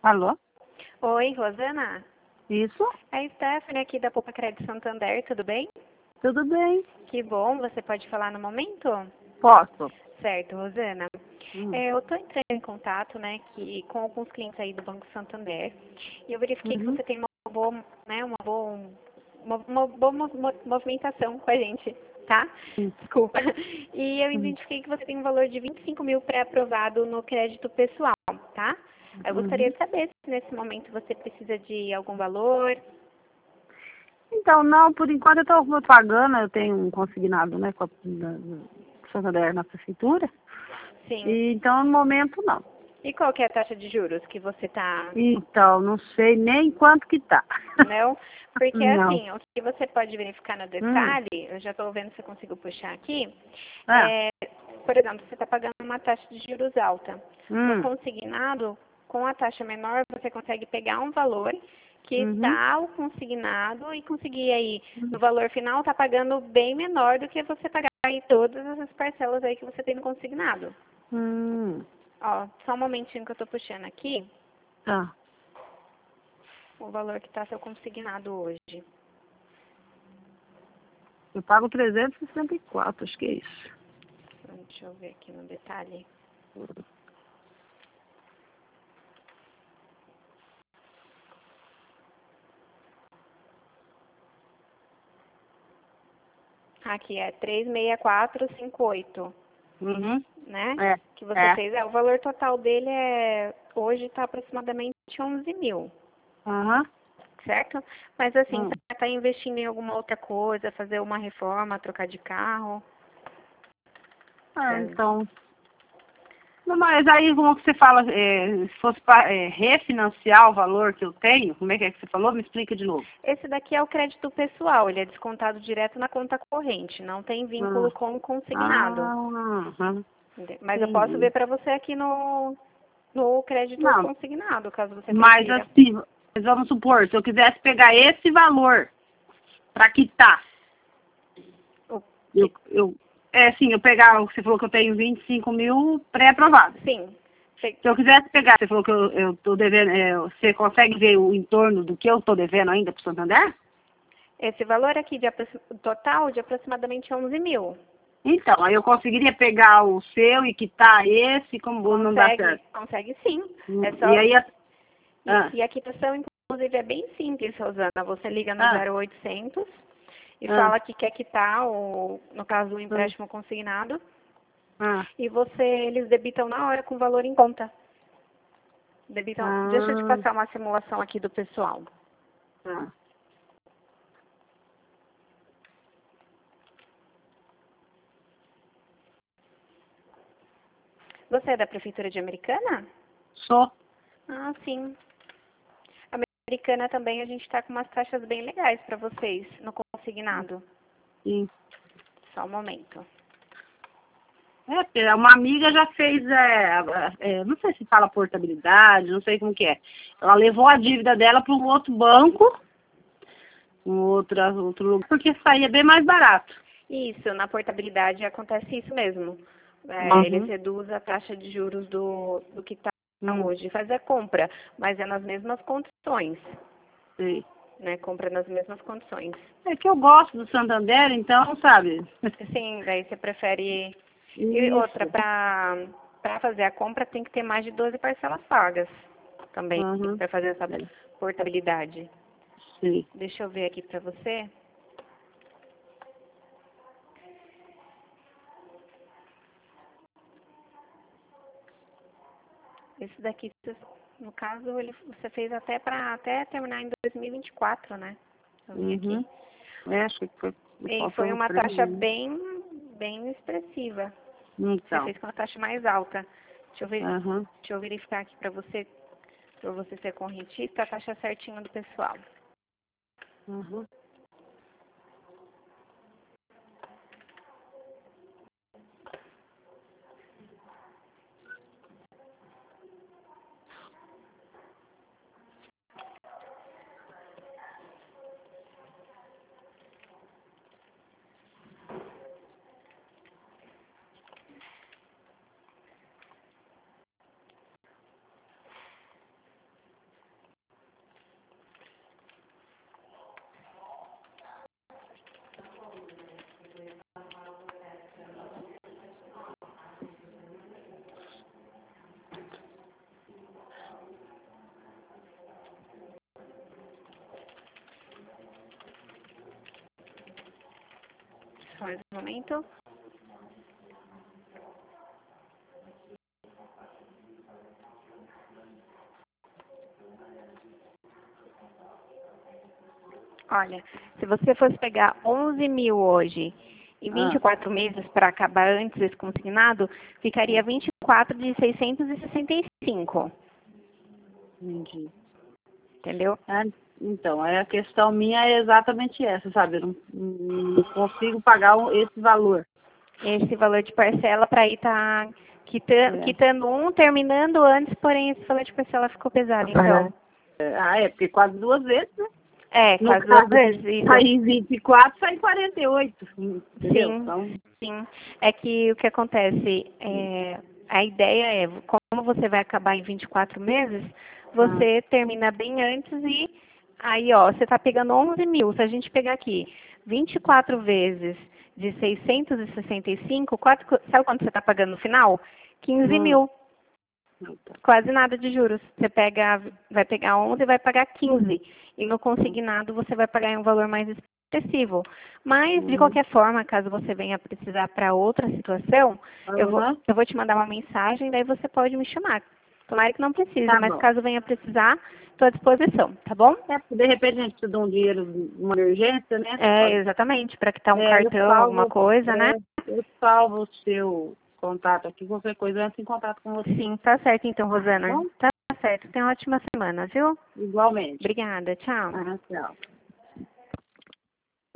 Alô? Oi, Rosana? Isso? É a Stephanie aqui da Poupa Crédito Santander, tudo bem? Tudo bem? Que bom, você pode falar no momento? Posso. Certo, Rosana. Hum. Eu estou entrando em contato, com alguns clientes aí do Banco Santander e eu verifiquei que Uhum. você tem uma boa movimentação com a gente, tá? Sim. Desculpa. E eu Uhum. identifiquei que você tem um valor de 25 mil pré-aprovado no crédito pessoal, tá? Eu gostaria Uhum. de saber se nesse momento você precisa de algum valor. Então, não, por enquanto eu estou pagando, eu tenho um consignado, né, com a Santander na prefeitura. Sim. E, então, no momento, não. E qual que é a taxa de juros que você tá? Então, não sei nem quanto que tá. Não? Porque Não. assim, o que você pode verificar no Hum. detalhe, eu já estou vendo se eu consigo puxar aqui, Ah. por exemplo, você está pagando uma taxa de juros alta. No Hum. consignado, com a taxa menor, você consegue pegar um valor que Uhum. está o consignado e conseguir aí, no valor final, tá pagando bem menor do que você pagar aí todas essas parcelas aí que você tem no consignado. Hum. Ó, só um momentinho que eu estou puxando aqui Tá. o valor que está seu consignado hoje. Eu pago 364, acho que é isso. Deixa eu ver aqui no detalhe. Aqui é 36458, Uhum. né? É. Que você É. fez. O valor total dele hoje está aproximadamente 11 mil, Aham. certo? Mas assim, Hum. você está investindo em alguma outra coisa, fazer uma reforma, trocar de carro? É, É, então. Não, mas aí, como que você fala, se fosse para refinanciar o valor que eu tenho, como é que você falou? Me explica de novo. esse daqui é o crédito pessoal, ele é descontado direto na conta corrente, não tem Ah, vínculo com o consignado. aham, Mas eu posso entendi. ver para você aqui no crédito Não, consignado, caso você mas prefira. assim, mas vamos supor, se eu quisesse pegar esse valor para quitar, O eu, que- eu, sim, eu pegar, você falou que eu tenho 25 mil pré-aprovado. Sim. Se eu quisesse pegar, você falou que eu tô devendo, você consegue ver o entorno do que eu tô devendo ainda para o Santander? Esse valor aqui total de aproximadamente 11 mil. Então, aí eu conseguiria pegar o seu e quitar esse, como não dá Consegue? certo. Consegue sim. É E só. aí, ah, E a quitação, inclusive, é bem simples, Rosana. Você liga no ah, 0800 e ah, fala que quer quitar, no caso, o ah, empréstimo consignado, ah, e eles debitam na hora com o valor em conta. Debitam. Deixa eu te ah, passar uma simulação aqui do pessoal. ah. Você é da Prefeitura de Americana? Só. Ah, sim. A Americana também a gente está com umas taxas bem legais para vocês no consignado. Sim. Só um momento. Porque uma amiga já fez, não sei se fala portabilidade, não sei como que é. Ela levou a dívida dela para um outro banco, outro lugar, porque saía bem mais barato. Isso, na portabilidade acontece isso mesmo. Eles Uhum. reduzem a taxa de juros do que está Hum, hoje. Faz a compra, mas é nas mesmas condições. sei. Né? Compra nas mesmas condições. É que eu gosto do Santander, então, sabe? Sim, daí você prefere. E outra, Isso. para fazer a compra tem que ter mais de 12 parcelas pagas também, Uhum. para fazer essa É, portabilidade. sei. Deixa eu ver aqui para você. Esse daqui, no caso, você fez até terminar em 2024, né? Eu vi aqui. Uhum. Acho que foi, E foi faltou uma 3 taxa meses. bem expressiva. Você Então. fez com a taxa mais alta. Uhum. Deixa eu verificar aqui para você ser correntista, a taxa certinha do pessoal. Uhum. Só mais um momento. Olha, se você fosse pegar 11 mil hoje e 24 meses para acabar antes desse consignado, ficaria 24 de 665. Entendi. Entendeu? Então, a questão minha é exatamente essa, sabe? Eu não consigo pagar esse valor. Esse valor de parcela para ir tá quitando um, terminando antes, porém esse valor de parcela ficou pesado, então. Porque quase 2 vezes, né? No quase 2 vezes, isso. Sai em 24, sai em 48. Entendeu? Sim, Então, sim. É que o que acontece, a ideia é, como você vai acabar em 24 meses, você termina bem antes e aí, ó, você tá pegando 11 mil. Se a gente pegar aqui 24 vezes de 665, sabe quanto você tá pagando no final? 15 mil. Quase nada de juros. Você vai pegar 11 e vai pagar 15. E no consignado você vai pagar um valor mais expressivo. Mas, de qualquer forma, caso você venha precisar para outra situação, eu vou te mandar uma mensagem, daí você pode me chamar. Tomara que não precise, Tá mas bom. caso venha precisar, estou à disposição, tá bom? De repente a gente precisa de um dinheiro, uma emergência, né? Exatamente, para quitar um cartão, alguma coisa, né? Eu salvo o seu contato aqui, qualquer coisa, eu entro em contato com você. Sim, tá certo então, Rosana. Tá certo. Tenha uma ótima semana, viu? Igualmente. Obrigada, tchau. Tchau.